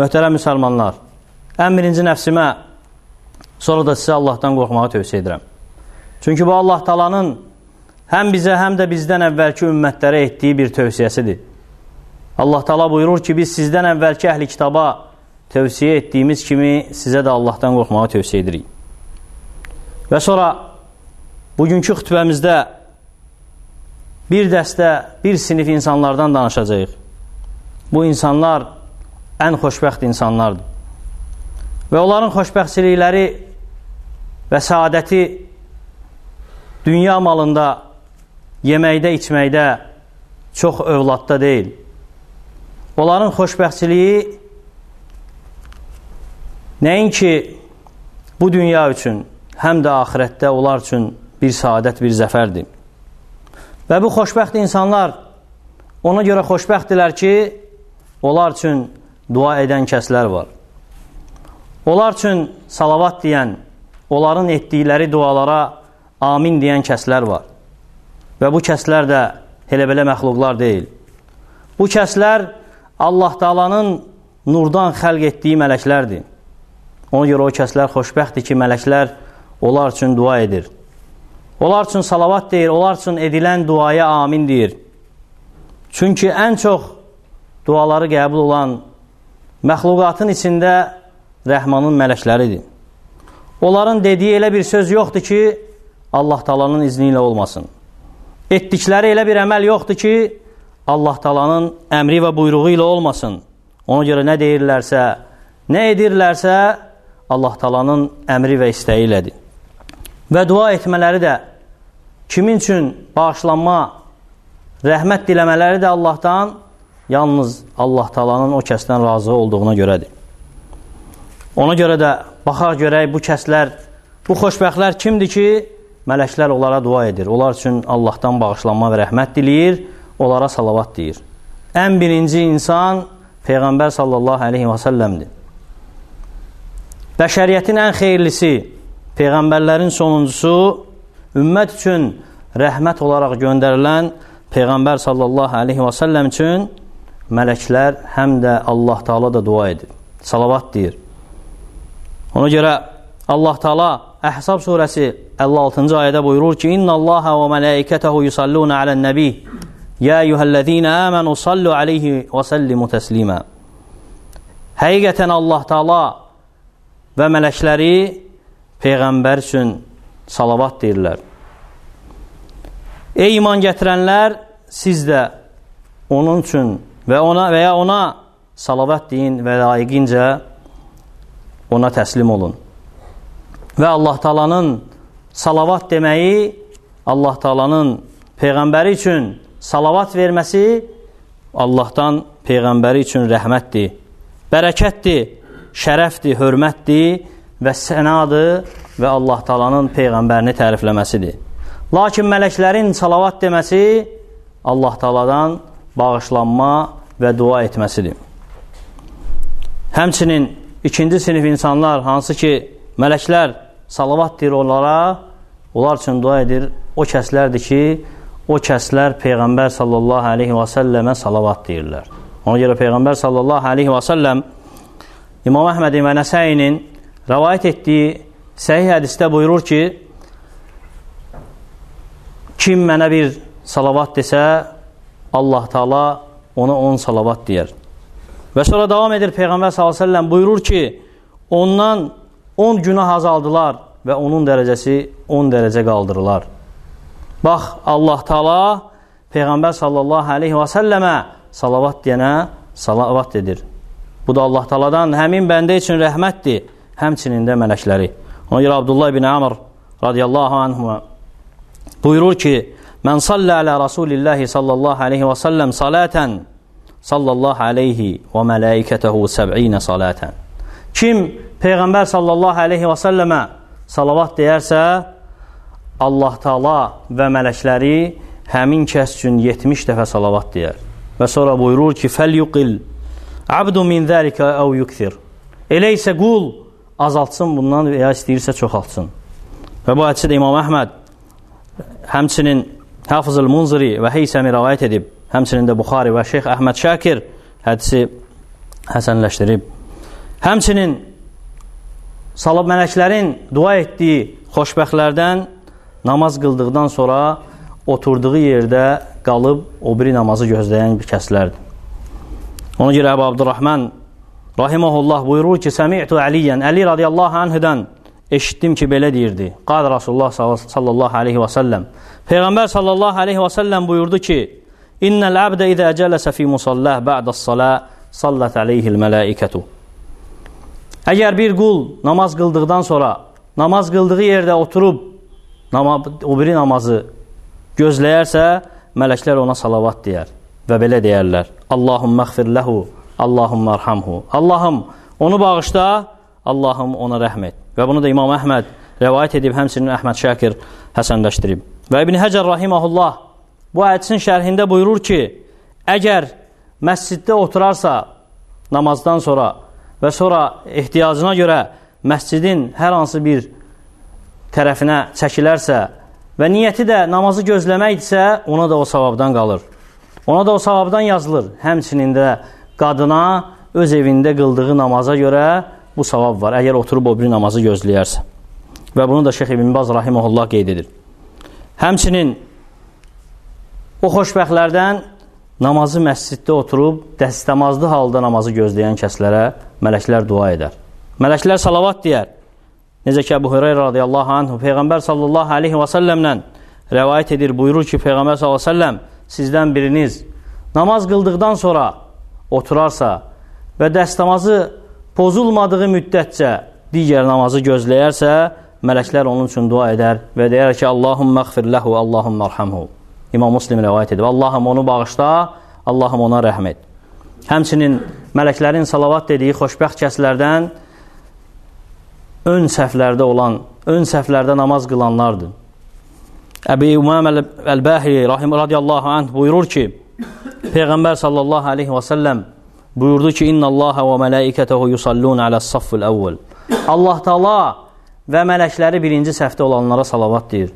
Möhtərəm müsəlmanlar, ən birinci nəfsimə, sonra da sizə Allahdan qorxmağı tövsiyə edirəm. Çünki bu Allah Taalanın həm bizə, həm də bizdən əvvəlki ümmətlərə etdiyi bir tövsiyəsidir. Allah Taala buyurur ki, biz sizdən əvvəlki əhli kitaba tövsiyə etdiyimiz kimi sizə də Allahdan qorxmağı tövsiyə edirik. Və sonra bugünkü xütbəmizdə bir dəstə, bir sinif insanlardan danışacağıq. Bu insanlar ən xoşbəxt insanlardır. Və onların xoşbəxtçilikləri və saadəti dünya malında, yeməkdə, içməkdə, çox övladda deyil. Onların xoşbəxtçiliyi nəinki bu dünya üçün, həm də axirətdə onlar üçün bir saadət, bir zəfərdir. Və bu xoşbəxt insanlar ona görə xoşbəxtdirlər ki, onlar üçün dua edən kəslər var. Onlar üçün salavat deyən, onların etdikləri dualara amin deyən kəslər var. Və bu kəslər də elə-belə məxluqlar deyil. Bu kəslər Allah Taalanın nurdan xəlq etdiyi mələklərdir. Ona görə o kəslər xoşbəxtdir ki, mələklər onlar üçün dua edir. Onlar üçün salavat deyir, onlar üçün edilən duaya amin deyir. Çünki ən çox duaları qəbul olan məxluqatın içində Rəhmanın mələkləridir. Onların dediyi elə bir söz yoxdur ki, Allah Taalanın izni ilə olmasın. Etdikləri elə bir əməl yoxdur ki, Allah Taalanın əmri və buyruğu ilə olmasın. Ona görə nə deyirlərsə, nə edirlərsə, Allah Taalanın əmri və istəyi ilədir. Və dua etmələri də, kimin üçün bağışlanma, rəhmət diləmələri də Allahdan, yalnız Allah Taalanın o kəsdən razı olduğuna görədir. Ona görə də baxaq görək bu kəslər, bu xoşbəxtlər kimdir ki, mələklər onlara dua edir. Onlar üçün Allahdan bağışlanma və rəhmət diləyir, onlara salavat deyir. Ən birinci insan Peyğəmbər sallallahu aleyhi və səlləmdir. Bəşəriyyətin ən xeyirlisi, Peyğəmbərlərin sonuncusu, ümmət üçün rəhmət olaraq göndərilən Peyğəmbər sallallahu aleyhi və səlləm üçün mələklər həm də Allah Taala da dua edir. Salavat deyir. Ona görə Allah Taala Əhzab surəsi 56-cı ayədə buyurur ki, İnna Allaha və mələikətəhu yusalluna alən-nəbi Ya eyyuhəl-ləzīnə əmənu sallu aleyhi və səllimu təslimə. Həqiqətən Allah Taala və mələkləri Peyğəmbər üçün salavat deyirlər. Ey iman gətirənlər, siz də onun üçün və ona salavat deyin və layiqincə ona təslim olun. Və Allah Taalanın salavat deməyi, Allah Taalanın Peyğəmbəri üçün salavat verməsi Allahdan Peyğəmbəri üçün rəhmətdir, bərəkətdir, şərəfdir, hörmətdir və sənadır və Allah Taalanın Peyğəmbərini tərifləməsidir. Lakin mələklərin salavat deməsi Allah Taaladan bağışlanma və dua etməsidir. Həmçinin ikinci sinif insanlar, hansı ki mələklər salavat deyir onlara, onlar üçün dua edir, o kəslərdir ki, o kəslər Peyğəmbər sallallahu aleyhi və səlləmə salavat deyirlər. Ona görə Peyğəmbər sallallahu aleyhi və səlləm İmam Əhmədin və Nəsəinin rəvayət etdiyi səhih hədisdə buyurur ki, kim mənə bir salavat desə, Allah Taala ona 10 salavat deyər. Və sonra davam edir Peyğəmbər s.ə.v buyurur ki, ondan 10 günah azaldılar və onun dərəcəsi 10 dərəcə qaldırılar. Bax, Allah Taala Peyğəmbər s.ə.və salavat deyənə salavat edir. Bu da Allah Taaladan həmin bəndə üçün rəhmətdir, həmçinin də mələkləri. Ona görə Abdullah ibn Amr radiyallahu anhuma buyurur ki, Mən sallə alə Rasulillahi sallallahu aleyhi və səlləm salətən sallallahu aleyhi və mələikətəhu səb'inə salətən. Kim Peyğəmbər sallallahu aleyhi və səlləmə salavat deyərsə, Allah Taala və mələkləri həmin kəs üçün 70 dəfə salavat deyər. Və sonra buyurur ki, fəlyuqil abdu min zəlikə əv yukthir. Elə isə qul azaltsın bundan və ya istəyirsə çoxaltsın. Və bu hədisi də İmam Əhməd, həmçinin Hafızul Munziri və Heysəmi rəvayət edib, həmçinin də Buxari və Şeyx Əhməd Şakir hədisi həsənləşdirib. Həmçinin mələklərin dua etdiyi xoşbəxtlərdən namaz qıldıqdan sonra oturduğu yerdə qalıb o biri namazı gözləyən bir kəslərdir. Ona görə Əbu Abdurrahman rahiməhullah buyurur ki, Səmi'tu Əliyyən, Əli radiyallahu anhüdən eşitdim ki, belə deyirdi. Qad Rasulullah sallallahu aleyhi və səlləm. Peyğəmbər sallallahu aleyhi və səlləm buyurdu ki, İnnəl əbdə izə cələsə fi musallah ba'dəs-salə sallət aleyhil mələikətu. Əgər bir qul namaz qıldıqdan sonra, namaz qıldığı yerdə oturub o biri namazı gözləyərsə, mələklər ona salavat deyər və belə deyərlər. Allahümmə xfir ləhu, Allahümmə arhamhu. Allahım onu bağışla, Allahım ona rəhm et. Və bunu da İmam Əhməd rəvayət edib, həmçinin Əhməd Şakir həsənləşdirib. Və İbn Həcər rahiməhullah bu hədisin şərhində buyurur ki, əgər məsciddə oturarsa namazdan sonra və sonra ehtiyacına görə məscidin hər hansı bir tərəfinə çəkilərsə və niyyəti də namazı gözləməkdirsə, ona da o savabdan qalır. Ona da o savabdan yazılır. Həmçinin də qadına öz evində qıldığı namaza görə bu savab var, əgər oturub o biri namazı gözləyərsə. Və bunu da Şeyx İbn Baz rahiməhullah qeyd edir. Həmçinin o xoşbəxtlərdən namazı məsciddə oturub dəstəmazlı halda namazı gözləyən kəslərə mələklər dua edər. Mələklər salavat deyər. Necə ki, Əbu Hüreyrə radiyallahu anh Peyğəmbər sallallahu aleyhi və səlləmlə rəvayət edir, buyurur ki, Peyğəmbər sallallahu aleyhi və səlləm sizdən biriniz namaz qıldıqdan sonra oturarsa və dəstəmazı pozulmadığı müddətcə digər namazı gözləyərsə, mələklər onun üçün dua edər və deyər ki, Allahümmə xfir ləhu, Allahümmə arhamhu. İmam Muslim rəvayət edib. Allahım onu bağışla, Allahım ona rəhm et. Həmçinin mələklərin salavat dediyi xoşbəxt kəslərdən ön səflərdə namaz qılanlardır. Əbi Umam Əl-Bəhri radiyallahu anh buyurur ki, Peyğəmbər sallallahu aleyhi və səlləm buyurdu ki, İnna Allaha və mələikətəhu yusallun aləs-safful əvvəl. Allah Taala və mələkləri birinci səfdə olanlara salavat deyir.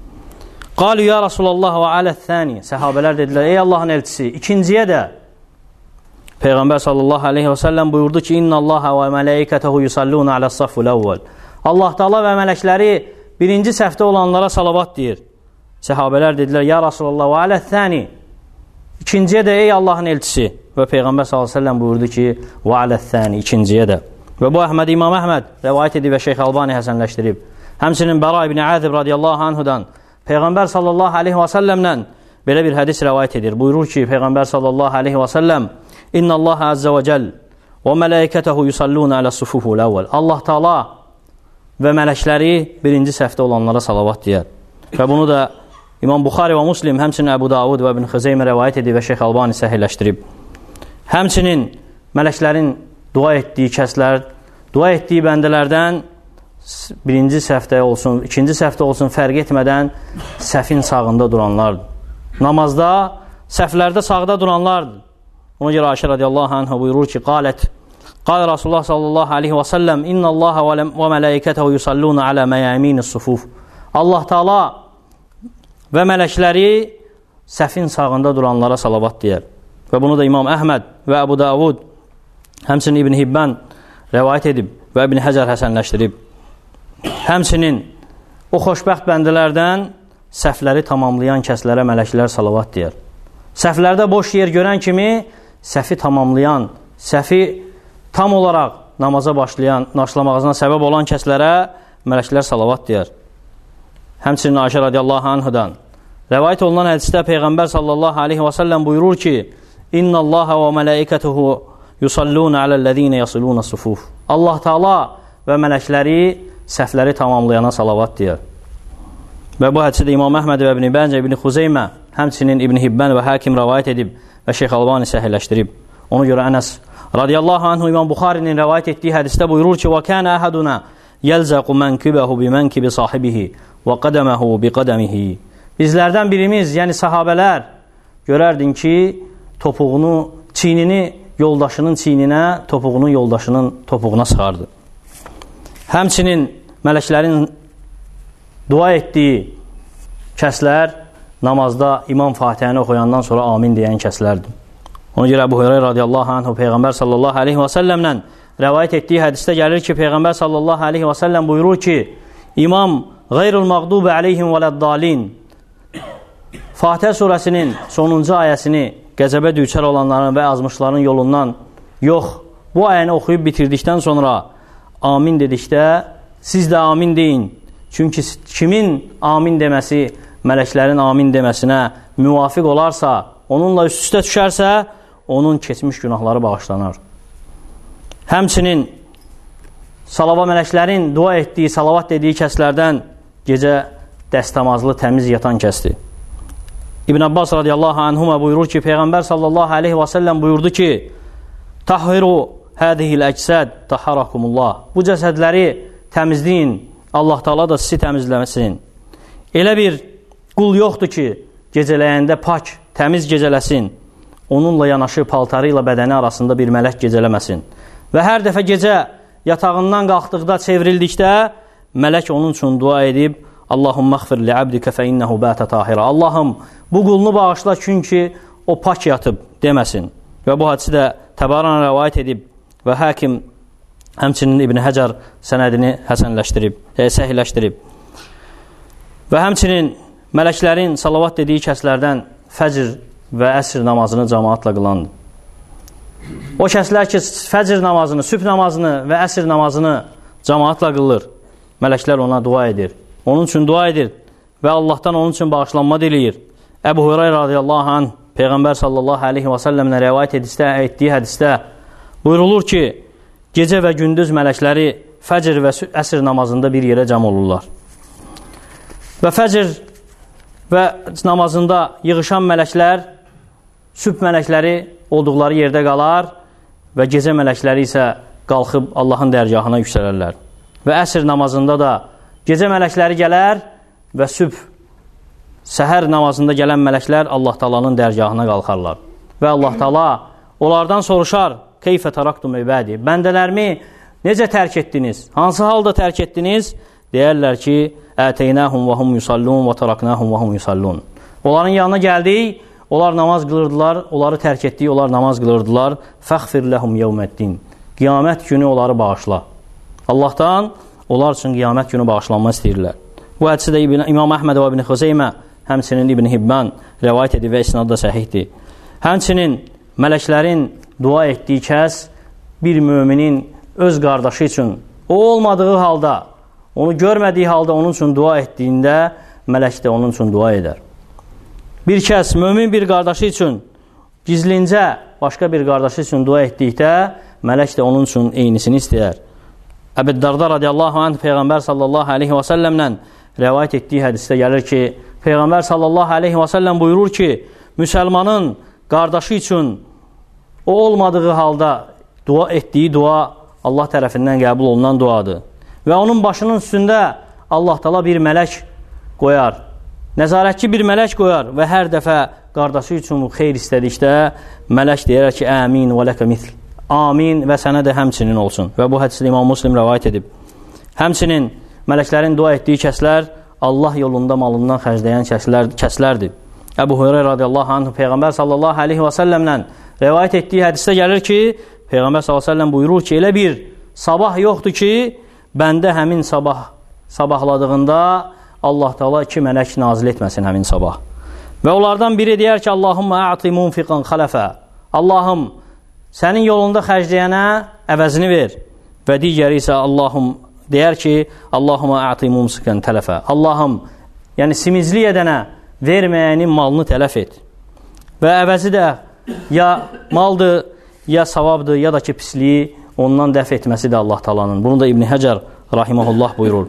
Qalu ya Rasulallah və aləth-thani. Səhabələr dedilər, ey Allahın elçisi, ikinciyə də. Peyğəmbər sallallahu aleyhi və səlləm buyurdu ki, İnna Allaha və mələikətəhu yusallun aləs-safful əvvəl. Allah Taala və mələkləri birinci səfdə olanlara salavat deyir. Səhabələr dedilər, ya Rasulallah və aləth-thani. İkinciyə də, ey Allahın elçisi. Və Peyğəmbər s.ə.v buyurdu ki, və aləth-thəni, ikinciyə də. Və bu İmam Əhməd rəvayət edib və Şeyx Albani həsənləşdirib. Həmçinin Bəra ibn Azib radiyallahu anhudan Peyğəmbər sallallahu aleyhi və səlləmlə belə bir hədis rəvayət edir. Buyurur ki, Peyğəmbər sallallahu aleyhi və səlləm İnna Allah əzzə və cəl və mələikətəhu yusalluna aləs-sufuful əvvəl. Allah Taala və mələkləri birinci səfdə olanlara salavat deyər. Və bunu da İmam Buxari və Muslim, həmçinin Əbu Davud və İbn Xüzeymə rəvayət edib və Şeyx Albani səhihləşdirib. Həmçinin mələklərin dua etdiyi kəslər, dua etdiyi bəndələrdən birinci səfdə olsun, ikinci səfdə olsun, fərq etmədən səfin sağında duranlardır. Namazda, səflərdə sağda duranlardır. Ona görə Ayşə radiyallahu anhə buyurur ki, Qal Rasulullah sallallahu aleyhi və səlləm İnna Allaha və mələikətəhu yusalluna alə məyəminis sufuf. Allah Taala və mələkləri səfin sağında duranlara salavat deyər. Və bunu da İmam Əhməd və Əbu Davud, həmçinin İbn Hibban rəvayət edib və İbn Həcər həsənləşdirib. Həmçinin o xoşbəxt bəndələrdən səhvləri tamamlayan kəslərə mələklər salavat deyər. Səhvlərdə boş yer görən kimi səhvi tamamlayan, səhvi tam olaraq namaza başlamağına səbəb olan kəslərə mələklər salavat deyər. Həmçinin Ayşə radiyallahu anhudan rəvayət olunan hədisdə Peyğəmbər sallallahu aleyhi və səlləm buyurur ki, İnna Allaha və mələikətəhu yusalluna aləl-ləzīnə yasiluna sufuf. Allah Taala və mələkləri səhvləri tamamlayana salavat deyər. Və bu hədisi də İmam Əhməd və İbn Bəncə, İbn Xüzeymə, həmçinin İbn Hibban və Hakim rəvayət edib və Şeyx Albani səhihləşdirib. Ona görə Ənəs radiyallahu anhu İmam Buxarinin rəvayət etdiyi hədisdə buyurur ki, وَكَانَ أَحَدُنَا يَلْزَقُ مَنْكِبَهُ بِمَنْكِبِ صَاحِبِهِ وَقَدَمَهُ بِقَدَمِهِ. Bizlərdən birimiz, yəni sahabələr görərdin ki, çiynini yoldaşının çiyninə, topuğunu yoldaşının topuğuna sıxardı. Həmçinin mələklərin dua etdiyi kəslər namazda İmam Fatihəni oxuyandan sonra amin deyən kəslərdir. Ona görə Əbu Hüreyrə radiyallahu anhu Peyğəmbər sallallahu aleyhi və səlləmlə rəvayət etdiyi hədisdə gəlir ki, Peyğəmbər sallallahu aleyhi və səlləm buyurur ki, İmam Qayrul Məğdubi aleyhim vələddalin Fatihə surəsinin sonuncu ayəsini qəzəbə düçar olanların və azmışların yolundan yox, bu ayəni oxuyub bitirdikdən sonra amin dedikdə siz də amin deyin. Çünki kimin amin deməsi mələklərin amin deməsinə müvafiq olarsa, onunla üst-üstə düşərsə, onun keçmiş günahları bağışlanar. Həmçinin mələklərin dua etdiyi, salavat dediyi kəslərdən gecə dəstəmazlı, təmiz yatan kəsdir. İbn Abbas radiyallahu anhuma buyurur ki, Peyğəmbər sallallahu aleyhi və səlləm buyurdu ki, Tahhiru hədihil əcsəd tahharakumullah. Bu cəsədləri təmizləyin, Allah Taala da sizi təmizləməsin. Elə bir qul yoxdur ki, gecələyəndə pak, təmiz gecələsin. Onunla yanaşı paltarı ilə bədəni arasında bir mələk gecələməsin. Və hər dəfə gecə yatağından qalxdıqda, çevrildikdə, mələk onun üçün dua edib, Allahumma xfir li abdikə fə innəhu bətə tahira. Allahım, bu qulunu bağışla, çünki o pak yatıb deməsin. Və bu hadisi də Təbarana rəvayət edib və həkim həmçinin İbn Həcər sənədini həsənləşdirib, səhihləşdirib. Və həmçinin mələklərin salavat dediyi kəslərdən fəcr və əsr namazını cəmaatla qılandır. O kəslər ki, fəcr namazını, sübh namazını və əsr namazını cəmaatla qılır, mələklər ona dua edir. Onun üçün dua edir və Allahdan onun üçün bağışlanma diləyir. Əbu Hüreyrə radiyallahu anh, Peyğəmbər sallallahu aleyhi və səlləmlə rəvayət etdiyi hədisdə buyurulur ki, gecə və gündüz mələkləri fəcr və əsr namazında bir yerə cəm olurlar. Və fəcr və namazında yığışan mələklər, sübh mələkləri olduqları yerdə qalar və gecə mələkləri isə qalxıb Allahın dərgahına yüksələrlər. Və əsr namazında da gecə mələkləri gələr və sübh, səhər namazında gələn mələklər Allah Taala'nın dərgahına qalxarlar. Və Allah Taala onlardan soruşar, Keyfə taraktum ibədi, bəndələrimi necə tərk etdiniz? Hansı halda tərk etdiniz? Deyərlər ki, Ətəynəhum və hum yusallun və taraknəhum və hum yusallun. Onların yanına gəldik, onlar namaz qılırdılar, onları tərk etdik, onlar namaz qılırdılar. Fəxfir ləhum yevməddin. Qiyamət günü onları bağışla. Allahdan onlar üçün qiyamət günü bağışlanma istəyirlər. Bu hədisi də İmam Əhməd və İbn Xüzeymə, həmçinin İbn Hibban rəvayət edir və isnadı da səhihdir. Həmçinin mələklərin dua etdiyi kəs bir müminin öz qardaşı üçün, o olmadığı halda, onu görmədiyi halda onun üçün dua etdiyində mələk də onun üçün dua edər. Bir kəs mömin bir qardaşı üçün gizlincə başqa bir qardaşı üçün dua etdikdə mələk də onun üçün eynisini istəyər. Əbu Darda radiyallahu anh Peyğəmbər sallallahu aleyhi və səlləmlə rəvayət etdiyi hədisdə gəlir ki, Peyğəmbər sallallahu aleyhi və səlləm buyurur ki, müsəlmanın qardaşı üçün o olmadığı halda dua etdiyi dua Allah tərəfindən qəbul olunan duadır. Və onun başının üstündə Allah Taala bir mələk qoyar, nəzarətçi bir mələk qoyar və hər dəfə qardaşı üçün xeyr istədikdə mələk deyər ki, əmin və ləkə mithl. Amin və sənə də həmçinin olsun. Və bu hədisi İmam Müslim rəvayət edib. Həmçinin mələklərin dua etdiyi kəslər Allah yolunda malından xərcləyən kəslərdir. Əbu Hüreyrə radiyallahu anh Peyğəmbər sallallahu aleyhi və səlləmlə rəvayət etdiyi hədisdə gəlir ki, Peyğəmbər sallallahu aleyhi və səlləm buyurur ki, elə bir sabah yoxdur ki, bəndə həmin sabahladığında Allah Taala 2 mələk nazil etməsin həmin sabah. Və onlardan biri deyər ki, Allahumma a'ti munfiqan xələfə. Allahım, sənin yolunda xərcləyənə əvəzini ver. Və digəri isə deyər ki, Allahumma a'ti mumsikan tələfə. Allahım, yəni simizlik edənə verməyənin malını tələf et. Və əvəzi də ya maldır, ya savabdır, ya da ki pisliyi ondan dəf etməsi də Allah Taala'nın. Bunu da İbn Həcər rahimehullah buyurur.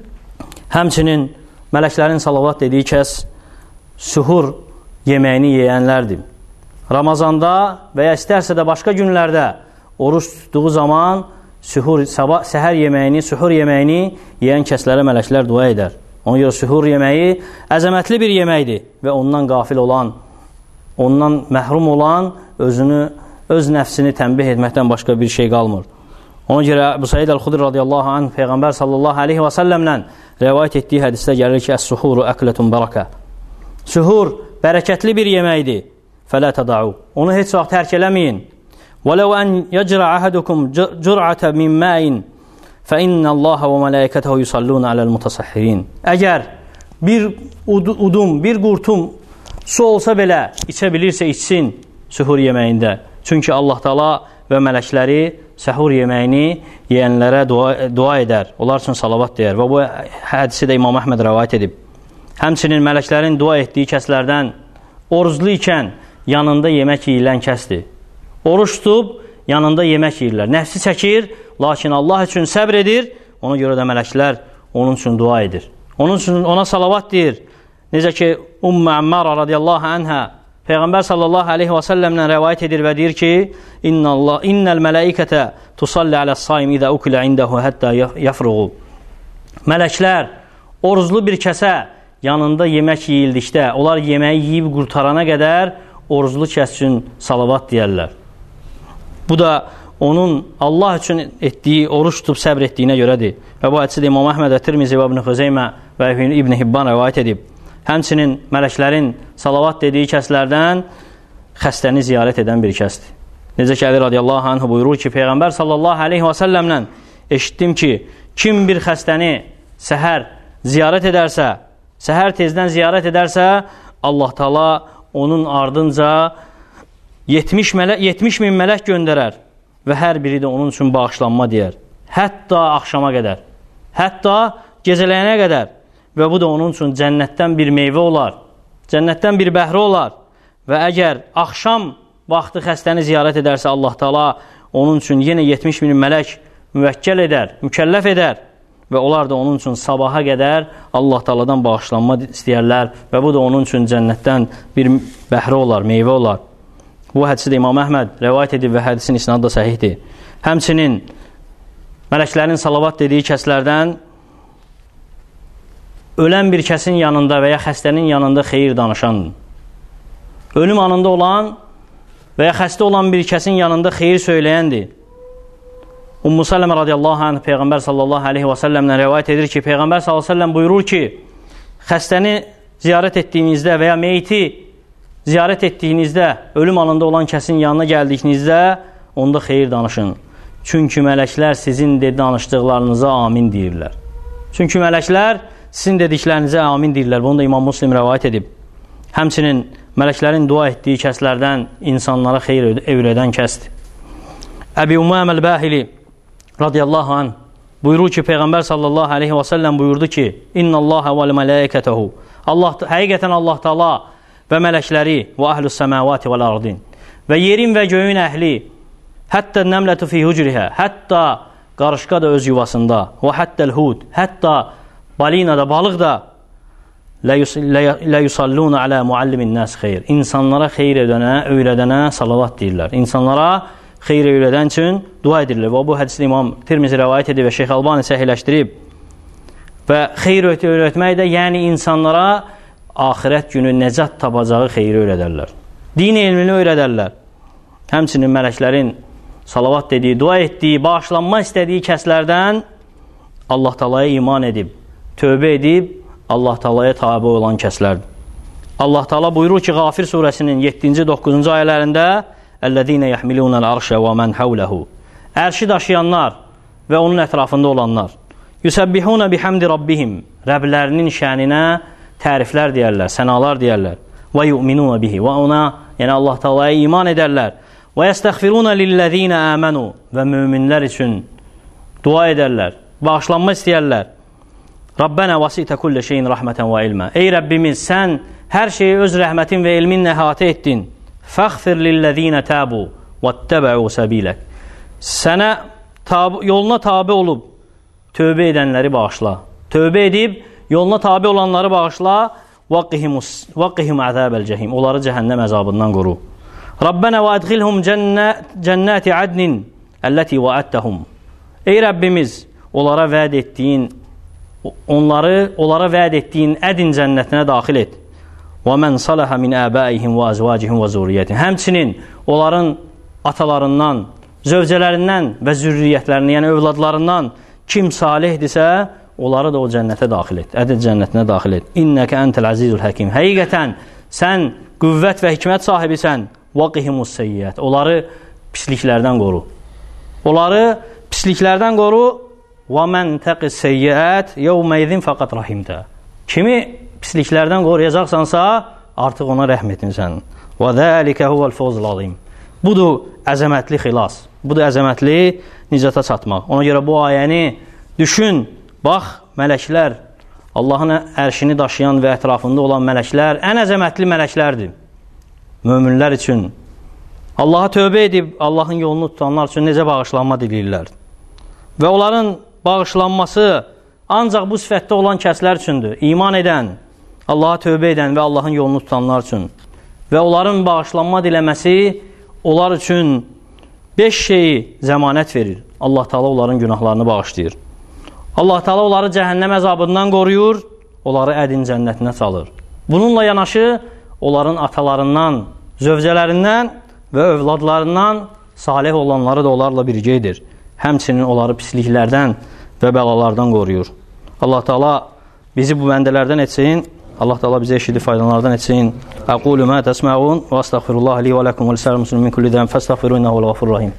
Həmçinin mələklərin salavat dediyi kəs suhur yeməyini yeyənlərdir. Ramazanda və ya istərsə də başqa günlərdə oruç tutduğu zaman səhər yeməyini, suhur yeməyini yeyən kəslərə mələklər dua edər. Ona görə suhur yeməyi əzəmətli bir yeməkdir və ondan qafil olan, ondan məhrum olan öz nəfsini tənbih etməkdən başqa bir şey qalmır. Ona görə Əbu Said Əl-Xudri radiyallahu anh Peyğəmbər sallallahu aleyhi və səlləmlə rəvayət etdiyi hədisdə gəlir ki, Əs-suhuru əkletun barakə. Suhur bərəkətli bir yeməkdir. Fələ təda'u. Onu heç vaxt tərk eləməyin. وَلَوْ أَنْ يَجْرَ عَهَدُكُمْ جُرْعَةً مِنْ مَاءٍ فَإِنَّ اللّٰهَ وَمَلَائِكَتَهُ يُصَلُّونَ عَلَى الْمُتَصَحِّرِينَ Əgər bir udum, bir qurtum su olsa belə içə bilirsə içsin sühur yeməyində. Çünki Allah Taala və mələkləri səhur yeməyini yeyənlərə dua edər. Onlar üçün salavat deyər. Və bu hədisi də İmam Əhməd rəvayət edib. Həmçinin mələklərin dua etdiyi kəslərdən oruclu ikən yanında yemək yeyilən kəsdir. Oruç tutub yanında yemək yeyirlər. Nəfsi çəkir, lakin Allah üçün səbr edir. Ona görə də mələklər onun üçün dua edir. Onun üçün ona salavat deyir. Necə ki, Ümmü Əmmara radiyallahu anhə Peyğəmbər sallallahu aleyhi və səlləmlə rəvayət edir və deyir ki, İnnəl mələikətə tusalli aləs-saim idə uklə indəhu həttə yafruğu. Mələklər oruclu bir kəsə yanında yemək yeyildikdə, onlar yeməyi yeyib qurtarana qədər oruclu kəs üçün salavat deyərlər. Bu da onun Allah üçün etdiyi, oruç tutub səbr etdiyinə görədir. Və bu hədisi də İmam Əhməd və Tirmizi və İbn Xüzeymə və İbn Hibban rəvayət edib. Həmçinin mələklərin salavat dediyi kəslərdən xəstəni ziyarət edən bir kəsdir. Necə ki, Əli radiyallahu anh buyurur ki, Peyğəmbər sallallahu aleyhi və səlləmlə eşitdim ki, kim bir xəstəni səhər ziyarət edərsə, səhər tezdən ziyarət edərsə, Allah Taala onun ardınca 70 min mələk göndərər və hər biri də onun üçün bağışlanma deyər. Hətta axşama qədər, hətta gecələyənə qədər. Və bu da onun üçün cənnətdən bir meyvə olar, cənnətdən bir bəhrə olar. Və əgər axşam vaxtı xəstəni ziyarət edərsə, Allah Taala onun üçün yenə 70 min mələk müvəkkəl edər, mükəlləf edər. Və onlar da onun üçün sabaha qədər Allah Taaladan bağışlanma istəyərlər. Və bu da onun üçün cənnətdən bir bəhrə olar, meyvə olar. Bu hədisi də İmam Əhməd rəvayət edib və hədisin isnadı da səhihdir. Həmçinin mələklərin salavat dediyi kəslərdən ölən bir kəsin yanında və ya xəstənin yanında xeyir danışandır. Ölüm anında olan və ya xəstə olan bir kəsin yanında xeyir söyləyəndir. Ümmü Sələmə radiyallahu anh Peyğəmbər sallallahu aleyhi və səlləmlə rəvayət edir ki, Peyğəmbər sallallahu aleyhi və səlləm buyurur ki, xəstəni ziyarət etdiyinizdə və ya meyti ziyarət etdiyinizdə, ölüm anında olan kəsin yanına gəldiyinizdə onda xeyir danışın. Çünki mələklər sizin danışdıqlarınıza amin deyirlər. Çünki mələklər sizin dediklərinizə amin deyirlər. Bunu da İmam Muslim rəvayət edib. Həmçinin mələklərin dua etdiyi kəslərdən insanlara xeyir öyrədən kəsdir. Əbi Umam el-Bahili radiyallahu anh buyurur ki, Peyğəmbər sallallahu aleyhi və səlləm buyurdu ki, İnnəllaha vəl-mələkətəhu Həqiqətən Allah Taala və mələkləri və əhlus səmavati vəl-ardin və yerin və göyün əhli həttə nəmlətu fi hucrihə hətta qarışqa da öz yuvasında və həttəl-hud hətta balina da, balıq da lə yusalluna alə muallimin nəs xeyr. İnsanlara xeyr öyrədənə salavat deyirlər. İnsanlara xeyr öyrədən üçün dua edirlər. Və bu hədisdə İmam Tirmizi rəvayət edir və Şeyx Albani səhihləşdirib. Və xeyr öyrətmək də, yəni insanlara axirət günü nəcat tabacağı xeyri öyrədərlər. Din elmini öyrədərlər. Həmçinin mələklərin salavat dediyi, dua etdiyi, bağışlanma istədiyi kəslərdən Allah Taalaya iman edib, tövbə edib, Allah Taalaya tabi olan kəslərdir. Allah Taala buyurur ki, Qafir surəsinin 7-ci, 9-cu ayələrində Əl-ləzīnə yəhmilunəl arşə və mən həvləhu Ərşi daşıyanlar və onun ətrafında olanlar Yüsəbbihunə bihamdi rabbihim Rəblərinin şəninə təriflər deyərlər, sənalar deyərlər və yu'minunə bihi və ona, yəni Allah Taalaya iman edərlər və yəstəğfirunə lilləzīnə əmənu və möminlər üçün dua edərlər, bağışlanma istəyərlər. Rabbənə vasitə kullə şeyin rəhmətən və ilmə. Ey Rəbbimiz, sən hər şeyi öz rəhmətin və ilminlə əhatə etdin. Fəğfir lilləzīnə təbu və təbə'u səbilək. Sənə yoluna tabi olub, tövbə edənləri bağışla. Tövbə edib, yoluna tabi olanları bağışla. Vəqihim əzəbəl cəhim. Onları cəhənnəm əzabından qoru. Rabbənə və ədxilhum cənnəti ədnin əlləti vəəttəhum. Ey Rəbbimiz, onlara vəd etdiyin ədin cənnətinə daxil et. Və mən saləhə min əbəihim və əzvacihim və zuriyyətin. Həmçinin onların atalarından, zövcələrindən və zürriyyətlərindən, yəni övladlarından kim salihdirsə, onları da o cənnətə daxil et. Ədin cənnətinə daxil et. İnnəkə əntəl əzizul həkim. Həqiqətən sən qüvvət və hikmət sahibisən. Vəqihimus seyyiət. Onları pisliklərdən qoru. Onları pisliklərdən qoru. Və mən təqis seyyiət yevməydin fəqat rahimdə. Kimi pisliklərdən qoruyacaqsansa, artıq ona rəhm etmirsən. Və zəlikə huvəl fawzul azim. Budur əzəmətli xilas. Budur əzəmətli nicata çatmaq. Ona görə bu ayəni düşün, bax, mələklər, Allahın ərşini daşıyan və ətrafında olan mələklər ən əzəmətli mələklərdir. Möminlər üçün. Allaha tövbə edib, Allahın yolunu tutanlar üçün necə bağışlanma diləyirlər. Və onların bağışlanması ancaq bu sifətdə olan kəslər üçündür. İman edən, Allaha tövbə edən və Allahın yolunu tutanlar üçün. Və onların bağışlanma diləməsi onlar üçün 5 şeyi zəmanət verir. Allah Teala onların günahlarını bağışlayır. Allah Teala onları cəhənnəm əzabından qoruyur, onları ədin cənnətinə salır. Bununla yanaşı, onların atalarından, zövcələrindən və övladlarından salih olanları da onlarla birgə edir. Həmçinin onları pisliklərdən və bəlalardan qoruyur. Allah Teala bizi bu bəndələrdən etsin. Allah Teala bizə eşidib faydalardan etsin. Aqulu ma təsməun və əstəğfirullah li və ləkum və lisəl muslimin kulli zəm fəstəğfiru innəhu l-ğafurur rahim.